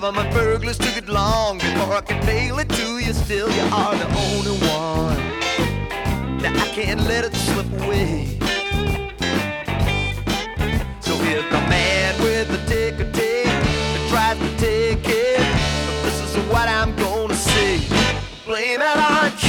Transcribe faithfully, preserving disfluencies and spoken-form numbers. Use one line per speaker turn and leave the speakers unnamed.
Government burglars took it long before I could mail it to you. Still, you are the only one. Now I can't let it slip away. So here's the man with the ticker tape that tries to take it. But this is what I'm gonna say. Blame it on